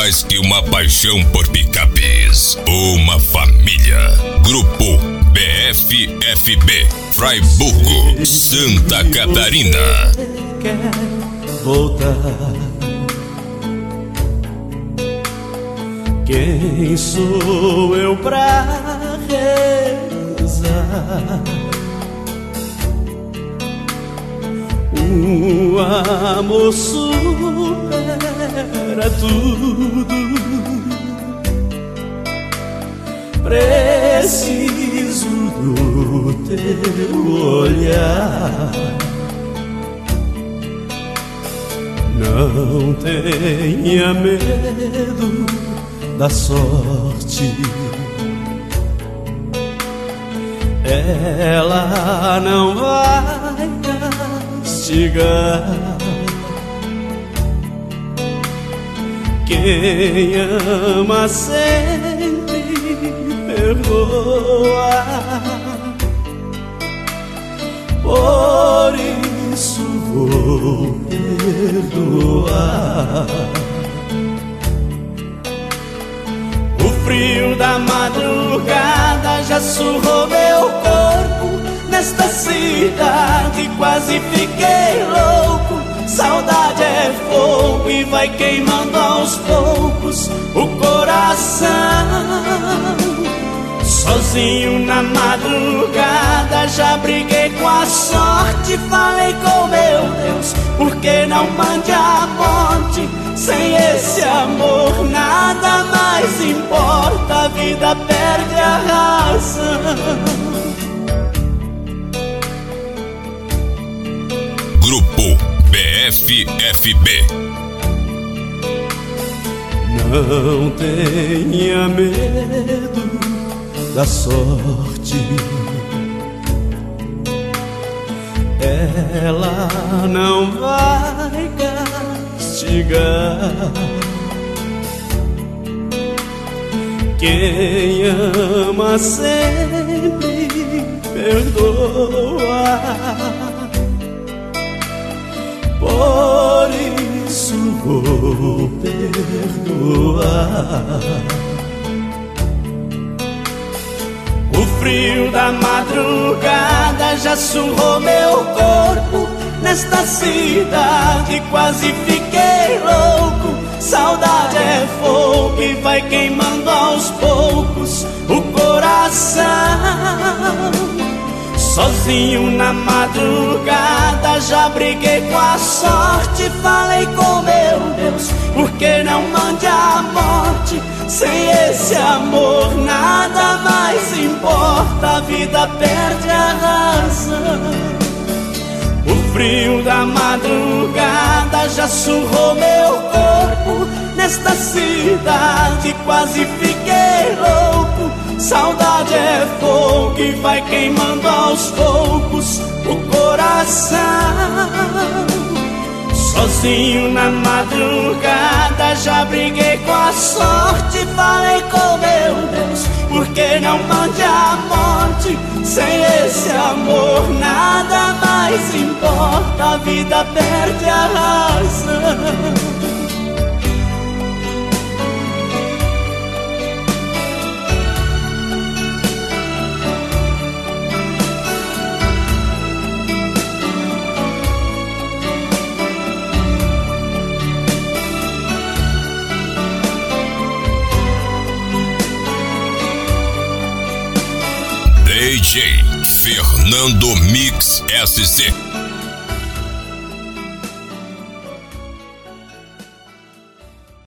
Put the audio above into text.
mais que uma paixão por picapes. Uma família. Grupo BFFB, Fraiburgo, Santa Catarina. Quer voltar? Quem sou eu pra rezar? O amor supera tudo. Preciso do teu olhar. Não tenha medo da sorte. Ela não vai castigar. Quem ama sempre perdoa. Por isso vou perdoar. O frio da madrugada já surrou meu corpo. Nesta cidade quase fiquei louco. Saudade é fogo e vai queimando aos poucos o coração. Sozinho na madrugada já briguei com a sorte. Falei com meu Deus, por que não mande a morte? Sem esse amor nada mais importa. A vida perde a razão. Grupo BFFB. Não tenha medo da sorte. Ela não vai castigar. Quem ama sempre perdoa. Por isso vou perdoar. O frio da madrugada já surrou meu corpo. Nesta cidade quase fiquei louco. Saudade é fogo e vai queimando aos poucos o coração. Sozinho na madrugada já briguei com a sorte. Falei com meu Deus, por que não mande a morte? Sem esse amor nada mais importa. A vida perde a razão. O frio da madrugada já surrou meu corpo. Nesta cidade quase fiquei louco. Saudade é fogo e vai queimando aos poucos o coração. Sozinho na madrugada já briguei com a sorte. Falei com meu Deus, por que não mande a morte? Sem esse amor nada mais importa. A vida perde a razão. DJ Fernando Mix SC.